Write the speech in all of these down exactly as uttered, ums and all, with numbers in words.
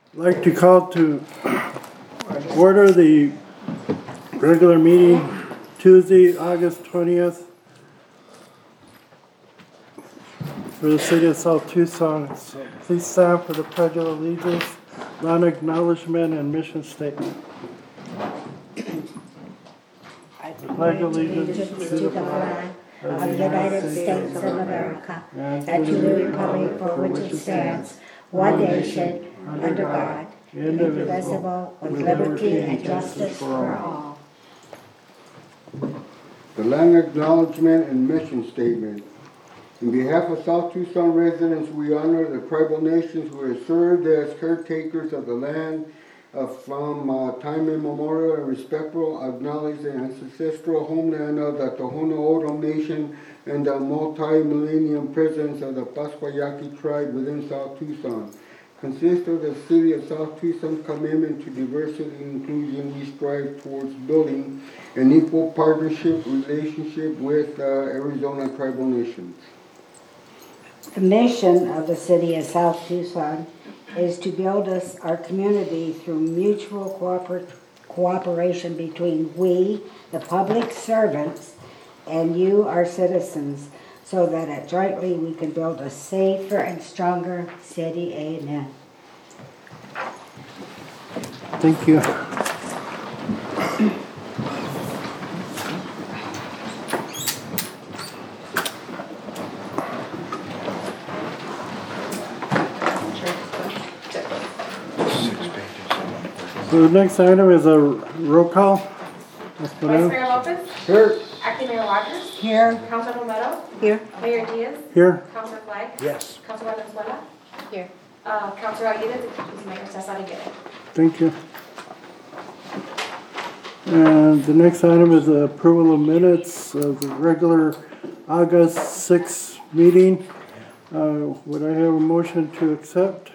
like to call to order the regular meeting Tuesday, August twentieth for the city of South Tucson. So please stand for the Pledge of Allegiance, land acknowledgement, and mission statement. I pledge allegiance to the flag of the United States of America and to the republic for which it stands, one nation, under God, indivisible, with liberty and justice for all. The land acknowledgement and mission statement. In behalf of South Tucson residents, we honor the tribal nations who have served as caretakers of the land uh, from uh, time immemorial and respectful, acknowledge the ancestral homeland of the Tohono O'odham Nation and the multi-millennium presence of the Pasquayaqui tribe within South Tucson. Consist of the city of South Tucson's commitment to diversity and inclusion. We strive towards building an equal partnership relationship with uh, Arizona tribal nations. The mission of the city of South Tucson is to build us our community through mutual cooper- cooperation between we, the public servants, and you, our citizens, so that jointly we can build a safer and stronger city. Amen. Thank you. So the next item is a roll call. Vice Mayor Lopez? Here. Acting Mayor Rogers? Here. Councilor Romero? Here. Mayor Diaz? Here. Councilor Flag? Yes. Councilor Valenzuela? Here. Uh, Councilor Aguirre? Excuse me, Mayor Cesar Aguirre. Thank you. And the next item is the approval of minutes of the regular August sixth meeting. Uh, would I have a motion to accept?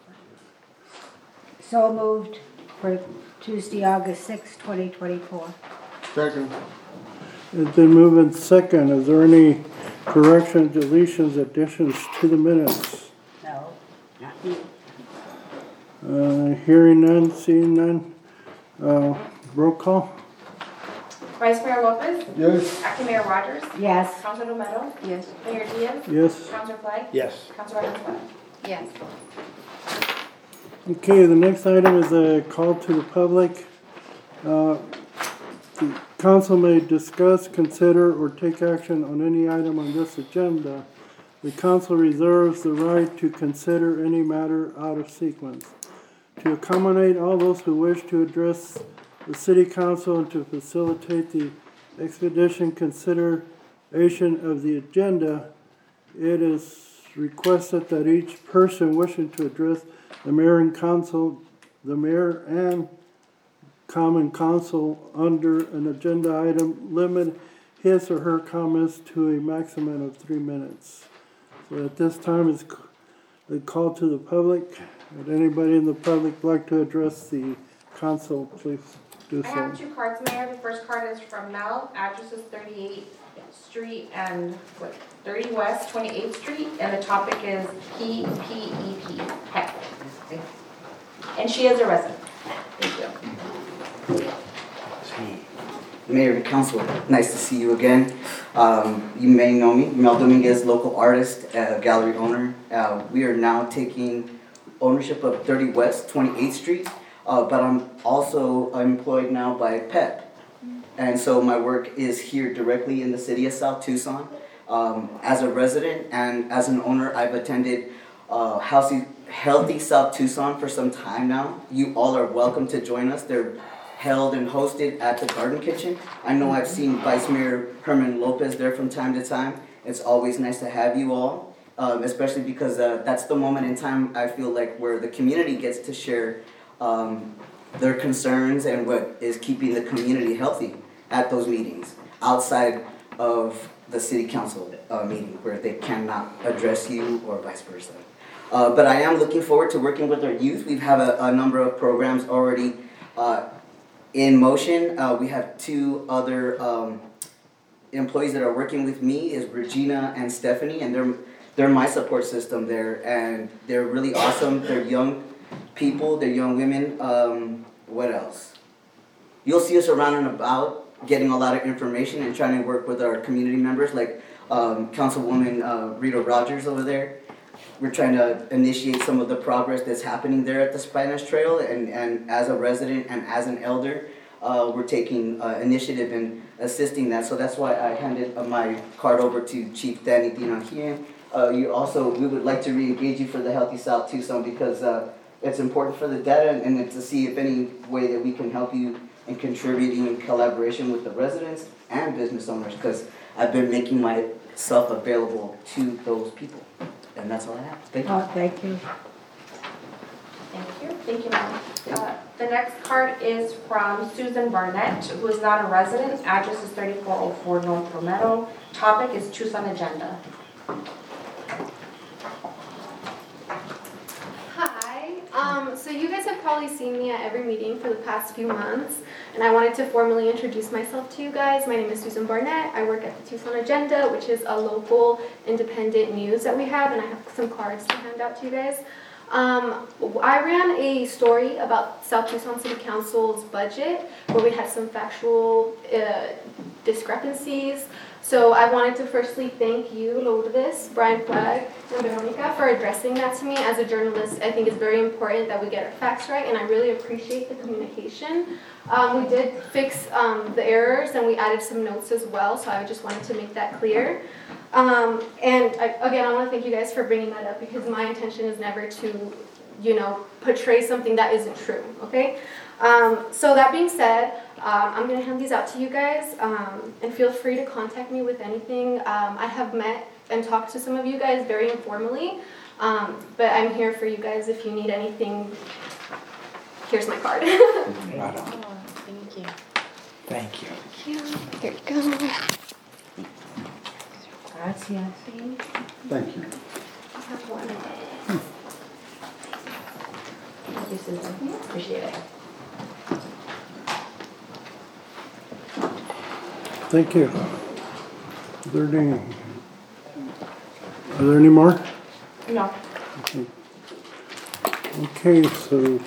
So moved for Tuesday, August sixth, twenty twenty-four. Second. It's been moved in second. Is there any corrections, deletions, additions to the minutes? No, not me. Uh, hearing none, seeing none. Uh, roll call. Vice Mayor Lopez? Yes. Acting Mayor Rogers? Yes. Councilor Romero? Yes. Mayor Diaz? Yes. Councilor Flag? Yes. Councilor Valenzuela? Yes. Okay, the next item is a call to the public. Uh, the council may discuss, consider, or take action on any item on this agenda. The council reserves the right to consider any matter out of sequence. To accommodate all those who wish to address the city council and to facilitate the expedition consideration of the agenda, it is requested that each person wishing to address the mayor and council, the mayor and common council under an agenda item limit his or her comments to a maximum of three minutes. So at this time is the call to the public. Would anybody in the public like to address the council, please do I so. have two cards, Mayor. The first card is from Mel. Address is thirty-eighth Street and what, thirty West, twenty-eighth Street. And the topic is P P E P, P E P. And she is a resident. Thank you. Mayor and Council, nice to see you again. Um, you may know me, Mel Dominguez, local artist, uh, gallery owner. Uh, we are now taking ownership of thirty West, twenty-eighth Street, uh, but I'm also employed now by P E P. And so my work is here directly in the city of South Tucson. Um, as a resident and as an owner, I've attended uh, Healthy, Healthy South Tucson for some time now. You all are welcome to join us. They're held and hosted at the Garden Kitchen. I know I've seen Vice Mayor Herman Lopez there from time to time. It's always nice to have you all, um, especially because uh, that's the moment in time I feel like where the community gets to share um, their concerns and what is keeping the community healthy at those meetings, outside of the city council uh, meeting where they cannot address you or vice versa. Uh, but I am looking forward to working with our youth. We have a, a number of programs already uh, in motion. Uh, we have two other um, employees that are working with me, is Regina and Stephanie, and they're they're my support system there, and they're really awesome. They're young people, they're young women. Um, what else? You'll see us around and about getting a lot of information and trying to work with our community members, like um, Councilwoman uh, Rita Rogers over there. We're trying to initiate some of the progress that's happening there at the Spanish Trail, and, and as a resident and as an elder, uh, we're taking uh, initiative in assisting that. So that's why I handed uh, my card over to Chief Danny Dinahian. Uh, you also, we would like to re-engage you for the Healthy South Tucson, because uh, it's important for the data and, and to see if any way that we can help you in contributing in collaboration with the residents and business owners, because I've been making myself available to those people. And that's all I have. Thank you. Oh, thank you. Thank you, thank you, ma'am. Uh, The next card is from Susan Barnett, who is not a resident. Address is thirty-four oh four North Palmetto. Topic is Tucson agenda. Hi. Um, so you guys have probably seen me at every meeting for the past few months, and I wanted to formally introduce myself to you guys. My name is Susan Barnett. I work at the Tucson Agenda, which is a local independent news that we have, and I have some cards to hand out to you guys. Um, I ran a story about South Tucson City Council's budget where we had some factual uh, discrepancies. So I wanted to firstly thank you, Lourdes, Brian Flagg, and Veronica for addressing that to me. As a journalist, I think it's very important that we get our facts right, and I really appreciate the communication. Um, we did fix um, the errors, and we added some notes as well, so I just wanted to make that clear. Um, and I, again, I want to thank you guys for bringing that up, because my intention is never to, you know, portray something that isn't true, okay? Um, so that being said, um, I'm going to hand these out to you guys, um, and feel free to contact me with anything. Um, I have met and talked to some of you guys very informally, um, but I'm here for you guys if you need anything. Here's my card. Right on. Oh, thank you. Thank you. Here you go. Gracias. Thank you. I have one. Thank you, Susan. Appreciate it. Thank you. Are there any, are there any more? No. Okay, so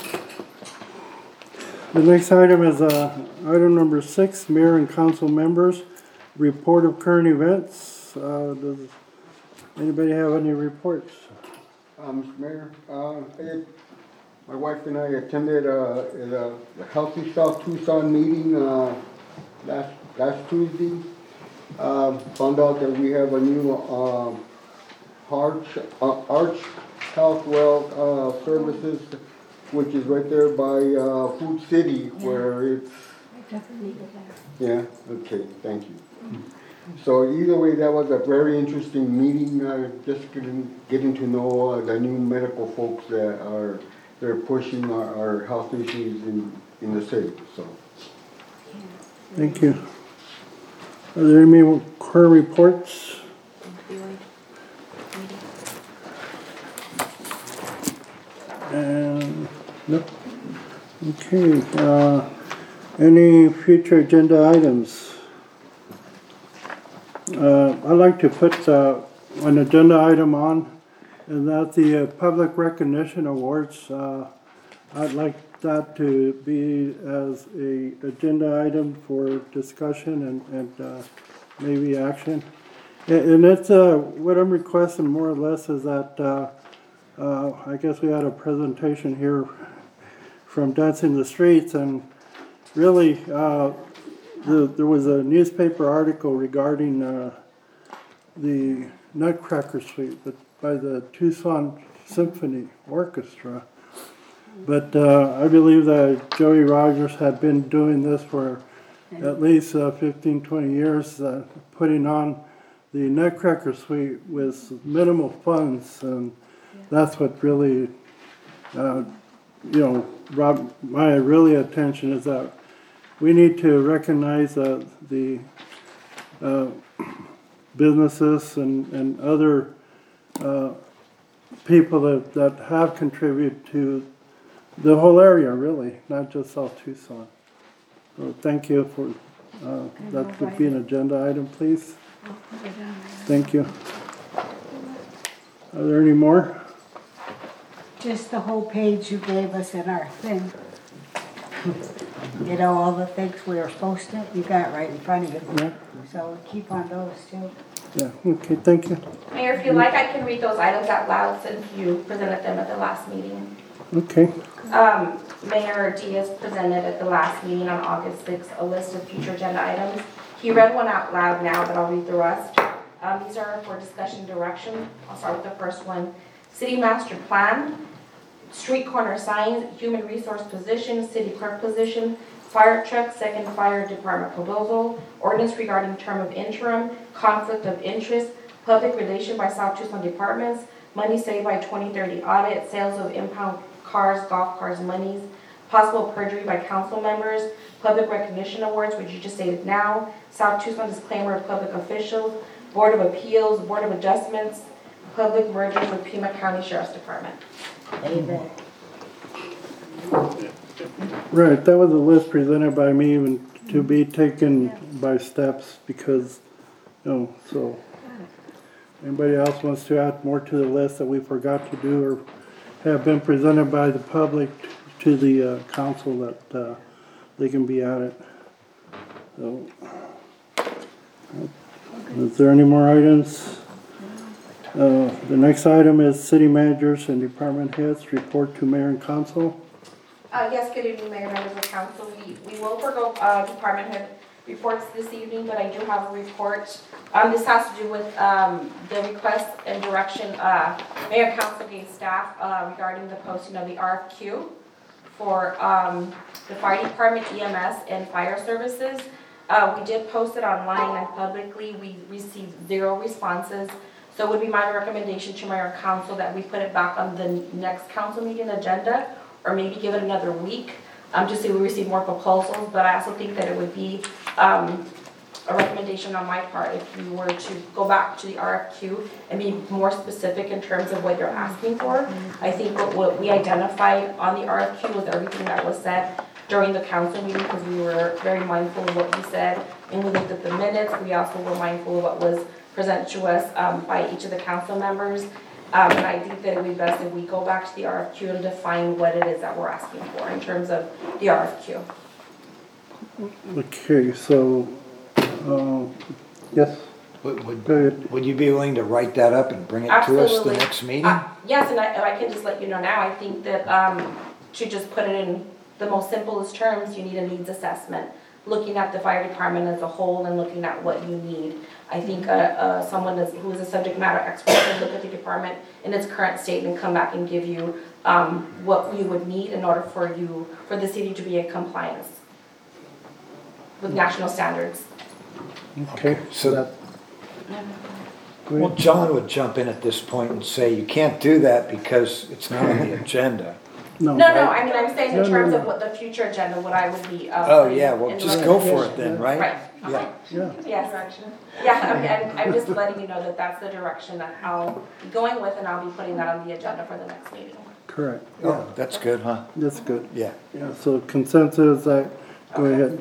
the next item is uh, item number six, Mayor and Council members, report of current events. Uh, does anybody have any reports? Uh, Mister Mayor, uh, I, my wife and I attended uh, the Healthy South Tucson meeting uh, last last Tuesday. Uh, found out that we have a new uh, Arch uh, Arch Health Well uh, Services, which is right there by uh, Food City, where it's. Yeah. Okay. Thank you. So either way, that was a very interesting meeting. Uh, just getting getting to know uh, the new medical folks that are they're pushing our, our health issues in in the city. So. Thank you. Are there any more current reports? And no. Okay. Uh, any future agenda items? Uh, I'd like to put uh, an agenda item on, and that's the uh, Public Recognition Awards. Uh, I'd like that to be as a agenda item for discussion and, and uh, maybe action. And, and it's uh, what I'm requesting more or less is that uh, uh, I guess we had a presentation here from Dancing the Streets, and really uh, the, there was a newspaper article regarding uh, the Nutcracker Suite by the Tucson Symphony Orchestra. But uh, I believe that Joey Rogers had been doing this for at least uh, fifteen, twenty years, uh, putting on the Nutcracker Suite with minimal funds, and that's what really, uh, you know, brought my really attention is that we need to recognize uh, the uh, businesses and, and other uh, people that, that have contributed to the whole area, really, not just South Tucson. So thank you for, uh, that would be an agenda item, please. Thank you. Are there any more? Just the whole page you gave us in our thing. You know, all the things we were supposed to, you got right in front of you. Yeah, So keep on those too. yeah, okay, thank you. Mayor, if you like, I can read those items out loud since you presented them at the last meeting. Okay, Um, Mayor Diaz presented at the last meeting on August sixth a list of future agenda items. He read one out loud now, but I'll read the rest. Um, these are for discussion direction. I'll start with the first one. City master plan, street corner signs, human resource position, city clerk position, fire truck, second fire department proposal, ordinance regarding term of interim, conflict of interest, public relation by South Tucson departments, money saved by twenty thirty audit, sales of impound cars, golf cars, monies, possible perjury by council members, public recognition awards, which you just stated now, South Tucson disclaimer of public officials, Board of Appeals, Board of Adjustments, public mergers with Pima County Sheriff's Department. Amen. right, that was a list presented by me and to be taken by steps because, you know, so. Anybody else wants to add more to the list that we forgot to do or have been presented by the public to the uh, council that uh, they can be added. So, is there any more items? Uh, the next item is city managers and department heads report to mayor and council. Uh, yes, good evening, Mayor, members of council. We, we will forego, uh, department head reports this evening, but I do have a report. Um, this has to do with, um, the request and direction, uh, Mayor and Council gave staff, uh, regarding the posting of the R F Q for, um, the fire department, E M S, and fire services. Uh, we did post it online and publicly. We received zero responses. So it would be my recommendation to Mayor and Council that we put it back on the next council meeting agenda, or maybe give it another week, um, just so we receive more proposals. But I also think that it would be um, a recommendation on my part if you were to go back to the R F Q and be more specific in terms of what you're asking for. I think what, what we identified on the R F Q was everything that was said during the council meeting, because we were very mindful of what we said, and we looked at the minutes. We also were mindful of what was presented to us um, by each of the council members. Um, and I think that it would be best if we go back to the R F Q and define what it is that we're asking for in terms of the R F Q. Okay, so, uh, yes, Would, would, go ahead. would you be willing to write that up and bring it to us the Absolutely. next meeting? Uh, yes, and I, and I can just let you know now, I think that um, to just put it in the most simplest terms, you need a needs assessment. Looking at the fire department as a whole and looking at what you need. I think uh, uh, someone that's, who is a subject matter expert can look at the department in its current state and come back and give you um, what you would need in order for you, for the city to be in compliance with national standards. Okay, So that, go Well, ahead. John would jump in at this point and say, you can't do that because it's not on the agenda. No, No, no, I mean, I'm saying No, in no, terms no. of what the future agenda, what I would be. uh, Oh, putting yeah, in well, the just go for recommendation. it then, right? Right. Yeah. yeah, Yes. Yeah, okay, I'm, I'm just letting you know that that's the direction that I'll be going with, and I'll be putting that on the agenda for the next meeting. correct. Oh, that's good, huh? That's good. Yeah. Yeah, so consensus, that, go ahead.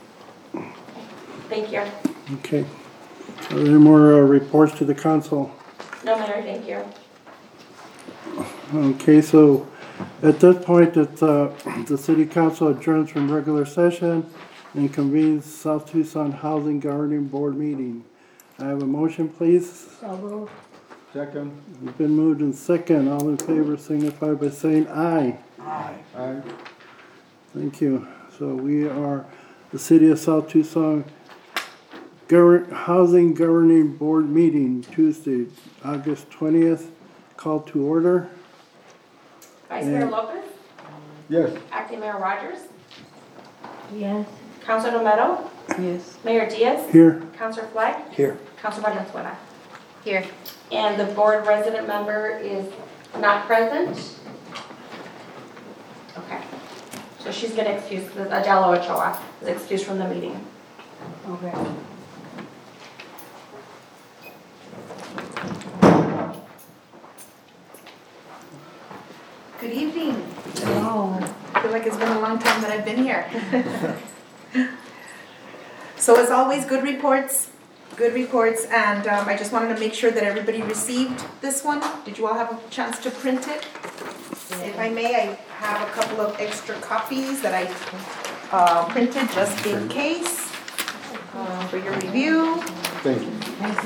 Thank you. Okay. Are there any more uh, reports to the council? No, Mayor, thank you. Okay, so at this point, it's, uh, the city council adjourns from regular session and convenes South Tucson Housing Governing Board meeting. I have a motion, please. So moved. Second. It's been moved in second. All in favor signify by saying aye. Aye. Aye. Thank you. So we are the City of South Tucson Govern- Housing Governing Board meeting, Tuesday, August twentieth. Call to order. Vice Mayor Yeah. Lopez, Yes. Acting Mayor Rogers, Yes. Councilor Romero, Yes. Mayor Diaz, Here. Councilor Fleck, Here. Councilor Valenzuela. Here. And the board resident member is not present. Okay. So she's been excused, Adela Ochoa is excused from the meeting. Okay. Good evening. Oh, I feel like it's been a long time that I've been here. So as always, good reports, good reports, and um, I just wanted to make sure that everybody received this one. Did you all have a chance to print it? if I may, I have a couple of extra copies that I uh, printed just in case uh, for your review. Thank you.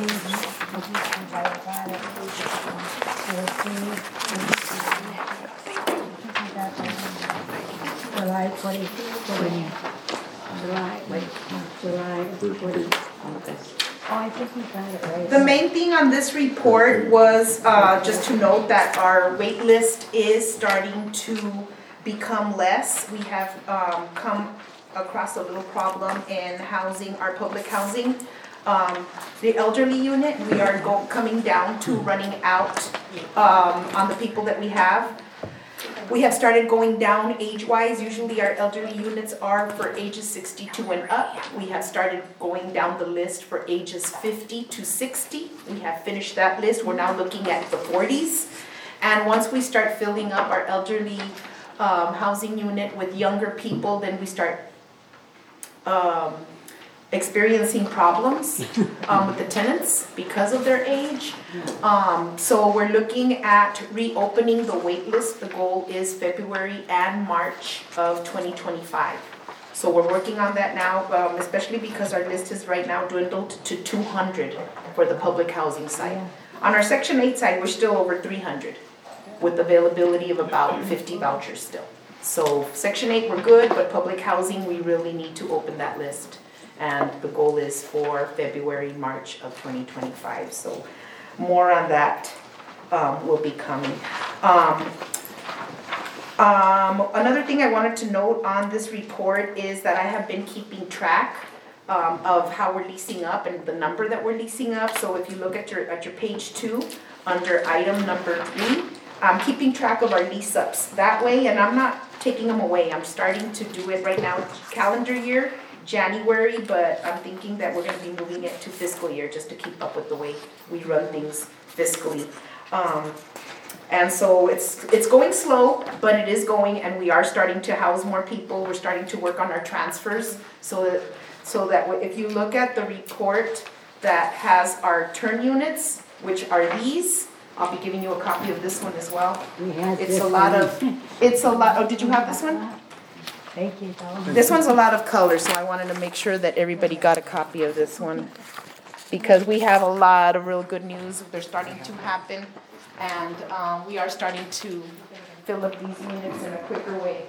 July twenty, twenty, July, wait, July twenty, August. Oh, I think we got it right. The main thing on this report was uh, just to note that our wait list is starting to become less. We have um, come across a little problem in housing, our public housing. Um, the elderly unit, we are go, coming down to running out um, on the people that we have. We have started going down age-wise. Usually our elderly units are for ages sixty-two and up. We have started going down the list for ages fifty to sixty. We have finished that list. We're now looking at the forties. And once we start filling up our elderly um, housing unit with younger people, then we start um, experiencing problems um, with the tenants because of their age. Um, so we're looking at reopening the wait list. The goal is February and March of twenty twenty-five. So we're working on that now, um, especially because our list is right now dwindled to two hundred for the public housing side. On our Section eight side, we're still over three hundred with availability of about fifty vouchers still. So Section eight, we're good, but public housing, we really need to open that list. And the goal is for February, March of twenty twenty-five. So more on that um, will be coming. Um, um, another thing I wanted to note on this report is that I have been keeping track um, of how we're leasing up and the number that we're leasing up. So if you look at your at your page two, under item number three, I'm keeping track of our lease ups that way, and I'm not taking them away. I'm starting to do it right now, calendar year. January, but I'm thinking that we're going to be moving it to fiscal year just to keep up with the way we run things fiscally. Um, and so it's it's going slow, but it is going, and we are starting to house more people. We're starting to work on our transfers so that so that if you look at the report that has our turn units, which are these, I'll be giving you a copy of this one as well. We had It's this a lot one. of it's a lot. Oh, did you have this one? Thank you, Dawn. This one's a lot of color, so I wanted to make sure that everybody got a copy of this one. Because we have a lot of real good news. They're starting to happen. And um, we are starting to fill up these units in a quicker way.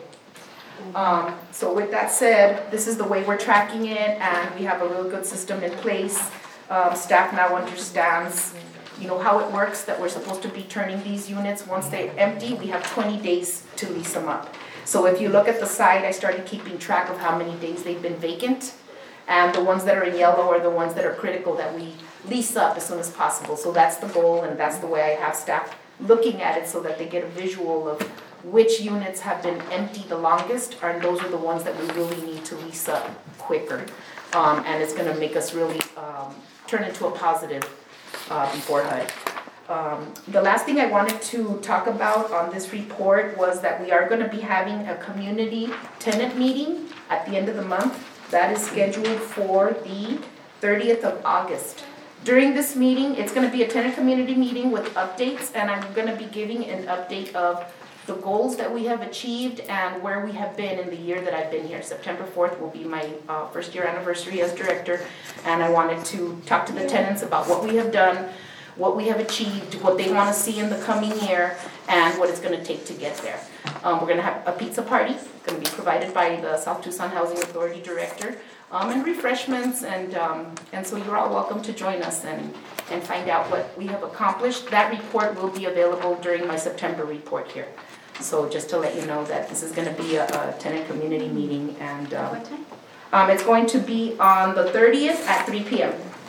Um, so with that said, this is the way we're tracking it, and we have a real good system in place. Um, staff now understands, you know, how it works, that we're supposed to be turning these units. Once they're empty, we have twenty days to lease them up. So if you look at the side, I started keeping track of how many days they've been vacant. And the ones that are in yellow are the ones that are critical that we lease up as soon as possible. So that's the goal, and that's the way I have staff looking at it so that they get a visual of which units have been empty the longest, and those are the ones that we really need to lease up quicker. Um, and it's gonna make us really um, turn into a positive uh, before H U D. Um, the last thing I wanted to talk about on this report was that we are going to be having a community tenant meeting at the end of the month. That is scheduled for the thirtieth of August. During this meeting, it's going to be a tenant community meeting with updates, and I'm going to be giving an update of the goals that we have achieved and where we have been in the year that I've been here. September fourth will be my uh, first year anniversary as director, and I wanted to talk to the tenants about what we have done, what we have achieved, what they want to see in the coming year, and what it's going to take to get there. Um, we're going to have a pizza party. It's going to be provided by the South Tucson Housing Authority Director, um, and refreshments, and um, and so you're all welcome to join us and, and find out what we have accomplished. That report will be available during my September report here. So just to let you know that this is going to be a, a tenant community meeting, and um, What time? um, it's going to be on the thirtieth at three p m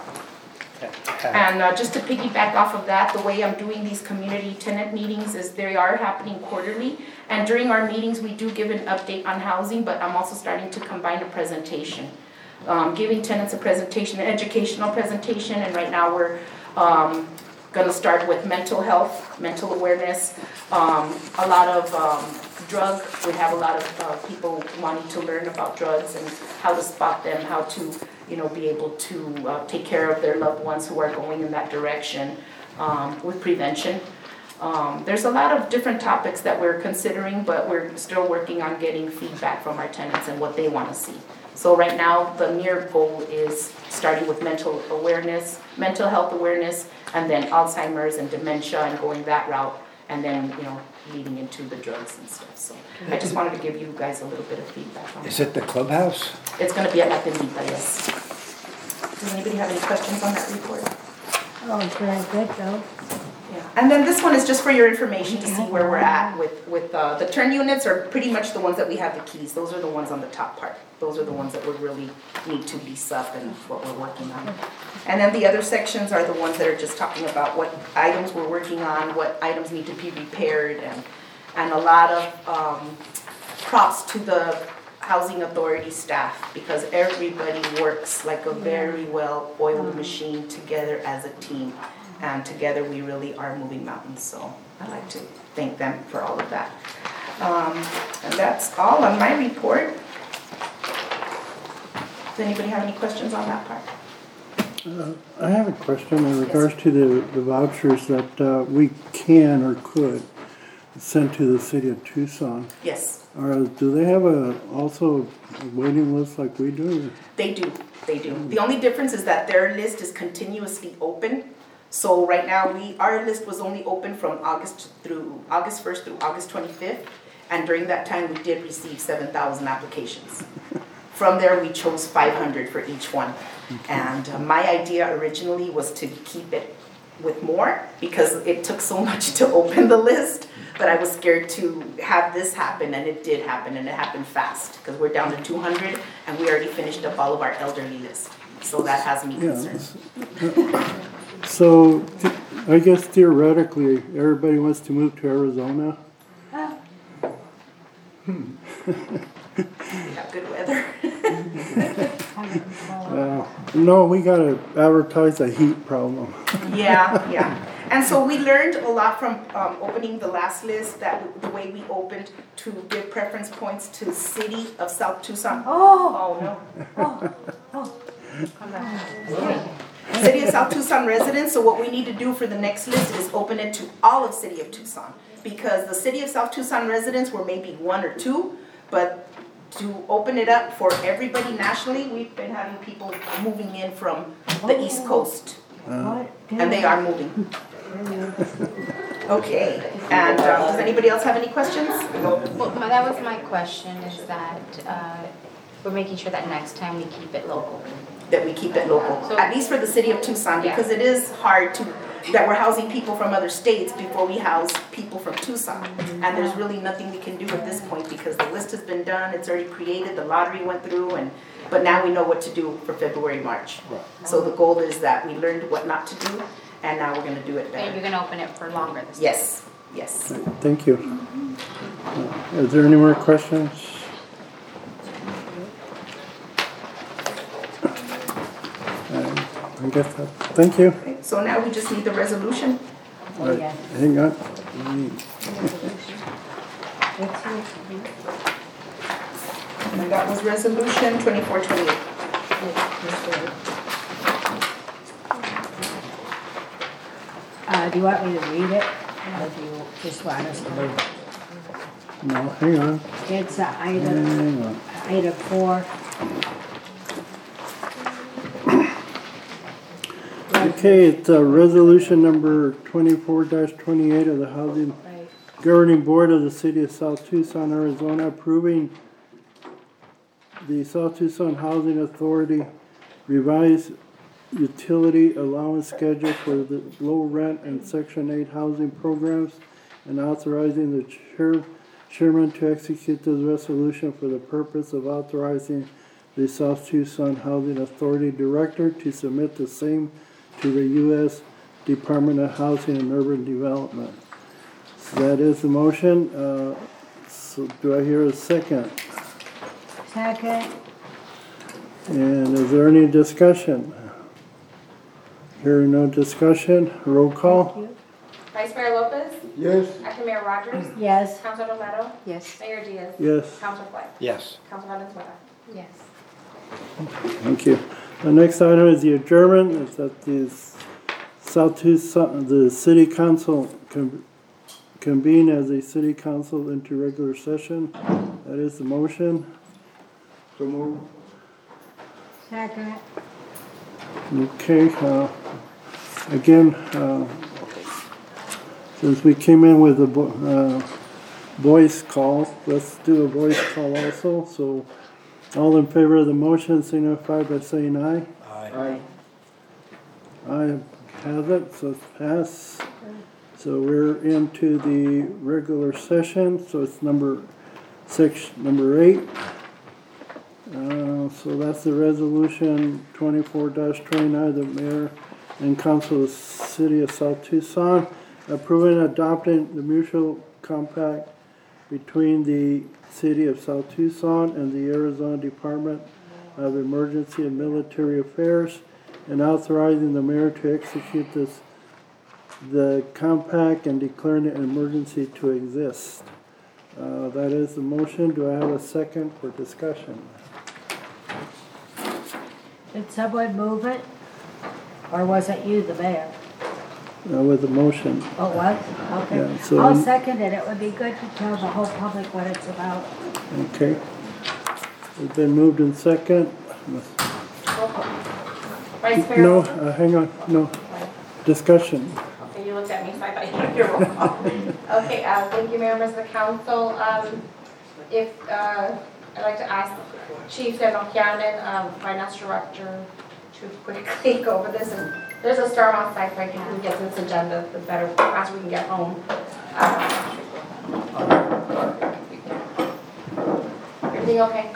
And uh, just to piggyback off of that, the way I'm doing these community tenant meetings is they are happening quarterly. And during our meetings, we do give an update on housing, but I'm also starting to combine a presentation. Um, giving tenants a presentation, an educational presentation, and right now we're um, gonna start with mental health, mental awareness, um, a lot of um, drug. We have a lot of uh, people wanting to learn about drugs and how to spot them, how to, you know, be able to uh, take care of their loved ones who are going in that direction um, with prevention. Um, there's a lot of different topics that we're considering, but we're still working on getting feedback from our tenants and what they want to see. So right now, the near goal is starting with mental awareness, mental health awareness, and then Alzheimer's and dementia and going that route, and then, you know, leading into the drugs and stuff. So I just wanted to give you guys a little bit of feedback on Is that. it the clubhouse? It's gonna be at La Tendita, yes. Does anybody have any questions on that report? Oh, very good though. Yeah, and then this one is just for your information to see where we're at with, with, uh, the turn units are pretty much the ones that we have the keys. Those are the ones on the top part. Those are the ones that we really need to lease up and what we're working on. And then the other sections are the ones that are just talking about what items we're working on, what items need to be repaired, and, and a lot of, um, props to the housing authority staff, because everybody works like a very well-oiled machine together as a team. And together we really are moving mountains, so I'd like to thank them for all of that. Um, and that's all on my report. Does anybody have any questions on that part? Uh, I have a question in regards to the the vouchers that uh, we can or could send to the city of Tucson. Yes, Or do they have a, also a waiting list like we do? they do, they do. The only difference is that their list is continuously open. So right now, we, our list was only open from August through, August first through August twenty-fifth. And during that time, we did receive seven thousand applications. From there, we chose five hundred for each one. And uh, my idea originally was to keep it with more, because it took so much to open the list. But I was scared to have this happen, and it did happen, and it happened fast, because we're down to two hundred, and we already finished up all of our elderly list. So that has me Yeah. concerned. So th- I guess theoretically, everybody wants to move to Arizona. We have good weather. Uh, no, we gotta advertise a heat problem. Yeah, yeah. And so we learned a lot from um, opening the last list, that the way we opened to give preference points to City of South Tucson. Oh, Oh, no. City of South Tucson residents, so what we need to do for the next list is open it to all of City of Tucson. Because the City of South Tucson residents were maybe one or two, but to open it up for everybody nationally, we've been having people moving in from the East Coast. what? And they are moving. Okay, and um, does anybody else have any questions? Well, my- that was my question, is that uh, we're making sure that next time we keep it local. That we keep it local, So- at least for the City of Tucson, Yeah. because it is hard to, that we're housing people from other states before we house people from Tucson. And there's really nothing we can do at this point, because the list has been done, it's already created, the lottery went through, and, but now we know what to do for February, March. So the goal is that we learned what not to do, and now we're gonna do it And better. you're gonna open it for longer this time? Yes, yes. Thank you. Uh, Is there any more questions? Uh, I guess that, thank you. Okay, so now we just need the resolution. All right, hang on. And that was resolution twenty-four twenty-eight. Uh, do you want me to read it, or do you just want us to read it? No, hang on, It's uh, item, hang on. item four. Okay, it's uh, resolution number twenty-four twenty-eight of the Housing Right. Governing Board of the City of South Tucson, Arizona, approving the South Tucson Housing Authority revised utility allowance schedule for the low rent and Section eight housing programs, and authorizing the chair, chairman to execute this resolution for the purpose of authorizing the South Tucson Housing Authority Director to submit the same to the U S Department of Housing and Urban Development. So that is the motion. Uh, so do I hear a second? Second, And is there any discussion? Hearing no discussion, roll call. Vice Mayor Lopez, Yes, Acting Mayor Rogers, yes. Council Romero, Yes. Mayor Diaz, Yes, Council White, Yes. Council Valenzuela. Yes. thank you. The next item is the adjournment. It's that the South Tucson, the City Council con- convene as a city council into regular session. That is the motion. So move. Second. Okay, uh, again, uh, since we came in with a vo- uh, voice call, let's do a voice call also. So all in favor of the motion signify by saying aye. Aye. I have it, so it's passed. So we're into the regular session, so it's number six, number eight. Uh, so that's the resolution twenty-four twenty-nine, the mayor and council of the city of South Tucson approving and adopting the mutual compact between the city of South Tucson and the Arizona Department of Emergency and Military Affairs, and authorizing the mayor to execute this, the compact, and declaring an emergency to exist. Uh, that is the motion. Do I have a second for discussion? Did someone move it? Or was it you, the mayor? Uh, with the motion. Oh, it was? Yeah, Okay. so- I'll second it. It would be good to tell the whole public what it's about. Okay. It's been moved in second. Vice Mayor? No, uh, hang on, no. Discussion. Okay, you looked at me, so I thought you were your roll call. Okay, uh, thank you, Mayor, members of the council. Um, if, uh, I'd like to ask Chief Denokianen, um, Finance Director, to quickly go over this. And there's a storm outside, so I think we get to this agenda, the better, the faster we can get home. Uh, Everything okay?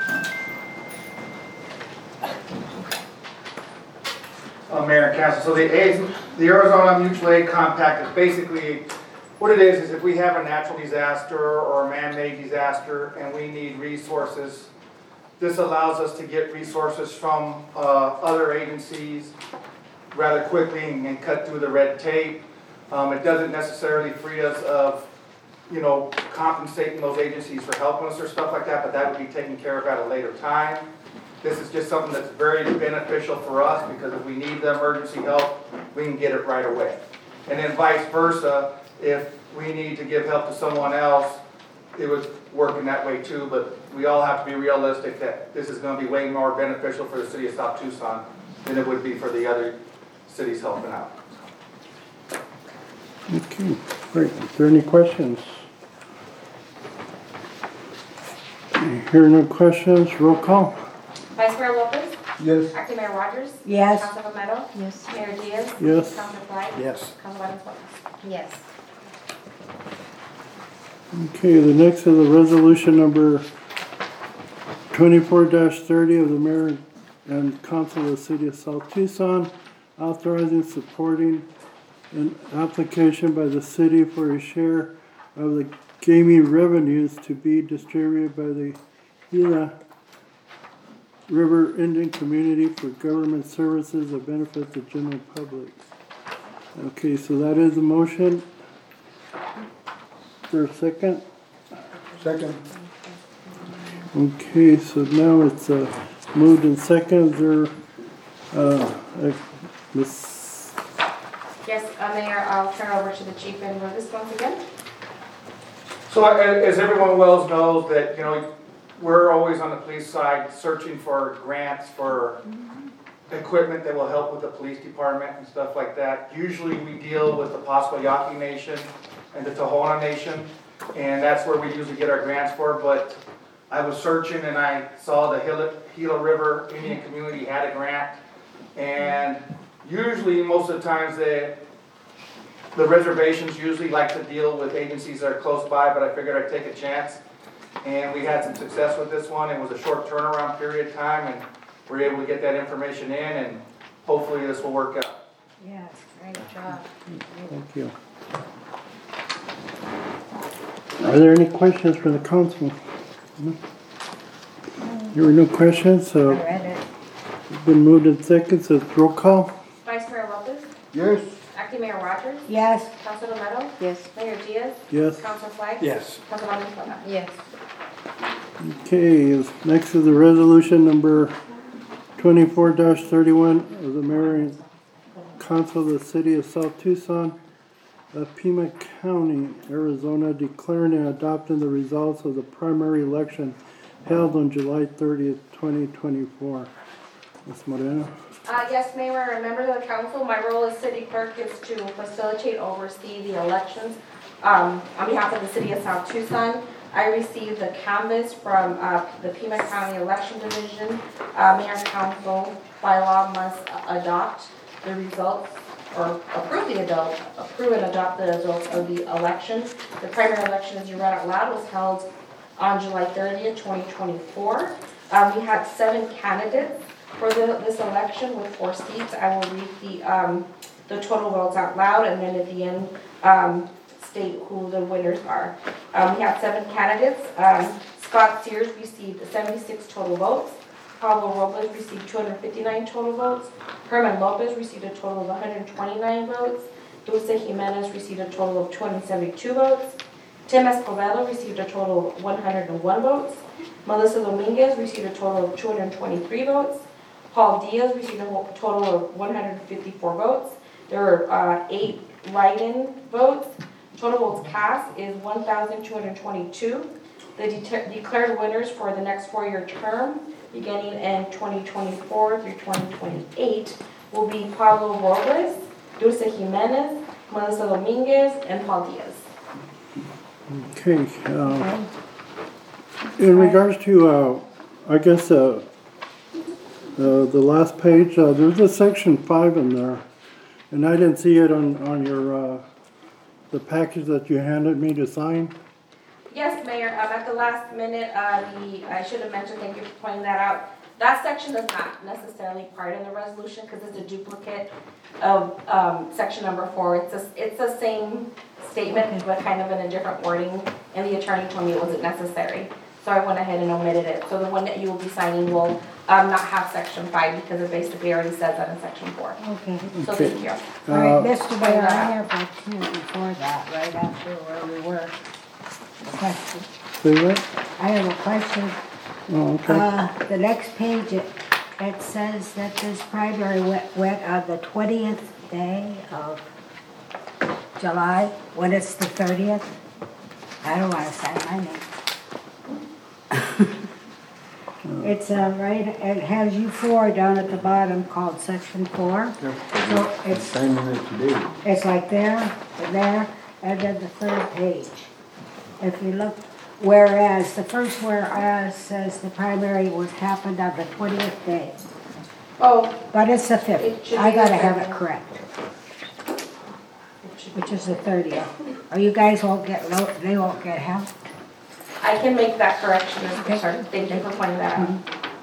Uh, Mayor and Council, so the, A- the Arizona Mutual Aid Compact is basically, what it is, is if we have a natural disaster or a man-made disaster and we need resources, this allows us to get resources from uh, other agencies rather quickly and, and cut through the red tape. Um, it doesn't necessarily free us of, you know, compensating those agencies for helping us or stuff like that, but that would be taken care of at a later time. This is just something that's very beneficial for us because if we need the emergency help, we can get it right away. And then vice versa, if we need to give help to someone else, it would work in that way too, but we all have to be realistic that this is going to be way more beneficial for the city of South Tucson than it would be for the other cities helping out. Okay, great. Is there any questions? Hear no questions, roll call. Vice Mayor Lopez? Yes. Acting Mayor Rogers? Yes. Councilman Meadow? Yes. Mayor Diaz? Yes. Councilman Fly? Yes. Councilman Valenzuela? Yes. Okay, the next is the resolution number twenty-four thirty of the mayor and council of the city of South Tucson, authorizing, supporting an application by the city for a share of the gaming revenues to be distributed by the Gila River Indian Community for government services that benefit the general public. Okay, so that is the motion. For a second. Second. Okay, so now it's uh, moved in second. Is there, uh, uh, Miss Yes, uh, Mayor, I'll turn it over to the chief and move this once again. So a- as everyone well knows that, you know, we're always on the police side searching for grants for equipment that will help with the police department and stuff like that. Usually we deal with the Pascua Yaqui Nation and the Tohono Nation, and that's where we usually get our grants for, but I was searching and I saw the Gila, Gila River Indian Community had a grant, and usually most of the times they, the reservations usually like to deal with agencies that are close by, but I figured I'd take a chance. And we had some success with this one. It was a short turnaround period of time, and we were able to get that information in, and hopefully this will work out. Yes, great job. Thank you. Are there any questions for the council? No? There were no questions, I so read it. it's been moved in second, so it's roll call. Vice Mayor Lopez? Yes. Acting Mayor Rogers? Yes. Councilman Meadow? Yes. Mayor Diaz? Yes. Councilman Fly? Yes. Councilman Valenzuela? Yes. Okay, is- next is the resolution number twenty-four thirty-one of the mayor and council of the city of South Tucson, of Pima County, Arizona, declaring and adopting the results of the primary election held on July thirtieth, twenty twenty-four. Miz Moreno? Uh, yes, Mayor, and members of the council, my role as city clerk is to facilitate, oversee the elections. Um, on behalf of the city of South Tucson, I received the canvas from, uh, the Pima County Election Division. Uh, Mayor and council, by law, must adopt the results or approve the adult, approve and adopt the results of the election. The primary election, as you read out loud, was held on July thirtieth, twenty twenty-four. Uh, we had seven candidates for the, this election with four seats. I will read the, um, the total votes out loud, and then at the end, um, state who the winners are. Um, we have seven candidates. Um, Scott Sears received seventy-six total votes. Pablo Robles received two hundred fifty-nine total votes. Herman Lopez received a total of one hundred twenty-nine votes. Dulce Jimenez received a total of two hundred seventy-two votes. Tim Escobedo received a total of one hundred one votes. Melissa Dominguez received a total of two hundred twenty-three votes. Paul Diaz received a total of one hundred fifty-four votes. There were uh, eight write-in votes. Total votes cast is one thousand two hundred twenty-two. The de declared winners for the next four-year term, beginning in twenty twenty-four through twenty twenty-eight, will be Pablo Robles, Dulce Jimenez, Melissa Dominguez, and Paul Diaz. Okay. Uh, in regards to, uh, I guess, uh, uh, the last page, uh, there's a section five in there, and I didn't see it on, on your, uh, the package that you handed me to sign. Yes, Mayor, um, at the last minute, uh, the, I should have mentioned, thank you for pointing that out. That section is not necessarily part of the resolution because it's a duplicate of, um, section number four. It's a, it's the same statement, but kind of in a different wording, and the attorney told me it wasn't necessary. So I went ahead and omitted it. So the one that you will be signing will, um, not have section five because it basically already says that in section four. Okay. So Okay. thank you. All right, Uh, Mister Mayor, I have a comment before that, right after where we were. Question. See that? I have a question. Oh, okay. Uh, the next page, it, it says that this primary went, went on the twentieth day of July, when it's the thirtieth. I don't wanna sign my name. It's, uh, right, it has U four down at the bottom called section four. So it's, it's like there, and there, and then the third page. If you look, whereas, the first whereas says the primary was happened on the twentieth day, Oh, but it's the It fifth. should I be gotta the have it thirtieth. correct, which is the thirtieth. Or you guys won't get, lo- they won't get help? I can make that correction, Mister Okay. Clerk. Thank you for pointing that out.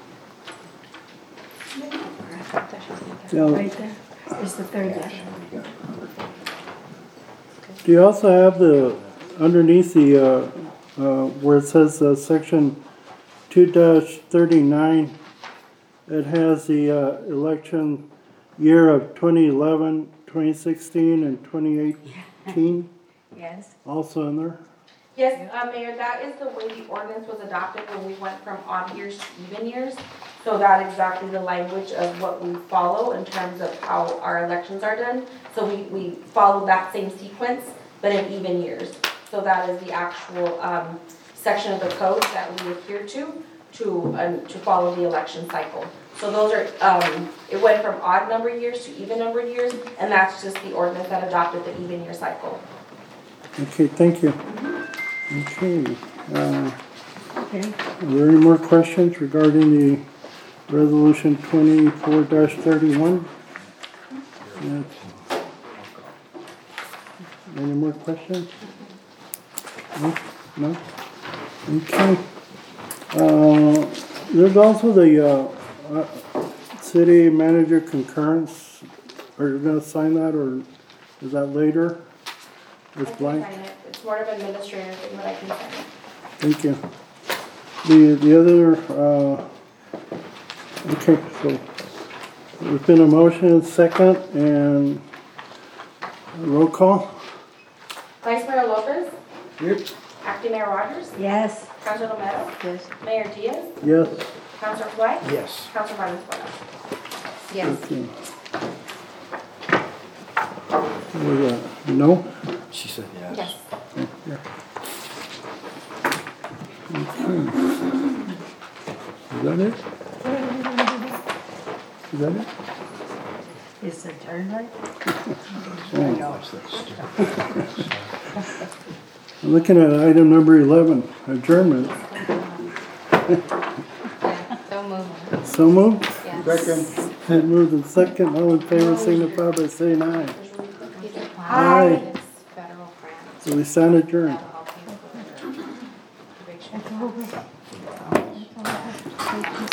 Yeah. Right there, it's the thirtieth. Do you also have the, underneath the, uh, uh, where it says, uh, section two dash thirty-nine, it has the, uh, election year of twenty eleven, twenty sixteen, and twenty eighteen Yes. also in there? Yes, uh, Mayor, that is the way the ordinance was adopted when we went from odd years to even years. So that's exactly the language of what we follow in terms of how our elections are done. So we, we follow that same sequence, but in even years. So that is the actual, um, section of the code that we adhere to, to, um, to follow the election cycle. So those are, um, it went from odd number years to even number years, and that's just the ordinance that adopted the even year cycle. Okay, thank you. Okay, uh, Okay. are there any more questions regarding the resolution twenty-four dash thirty-one? Any more questions? No? No? Okay. Uh, there's also the, uh, uh, city manager concurrence. Are you gonna sign that, or is that later? I It's can blank? sign it. It's more of an administrative thing, but I can sign it. Thank you. The, the other, uh, okay, so there's been a motion, second, and roll call? Vice Mayor Lopez, Yep. Acting Mayor Rogers, Yes. Councilor Romero, Yes. Mayor Diaz, Yes. Councilor Dwight, Yes. Councilor Valenzuela. Yes. Okay. What was that? No? She said yes. Yes. Is that it? Is that it? Is the turn right? I'm looking at item number eleven, adjournment. Yeah, don't move. So moved? Yes. Second. And moved in second, all in favor signify by saying aye. Aye. Aye. It's federal grant. So we stand adjourned.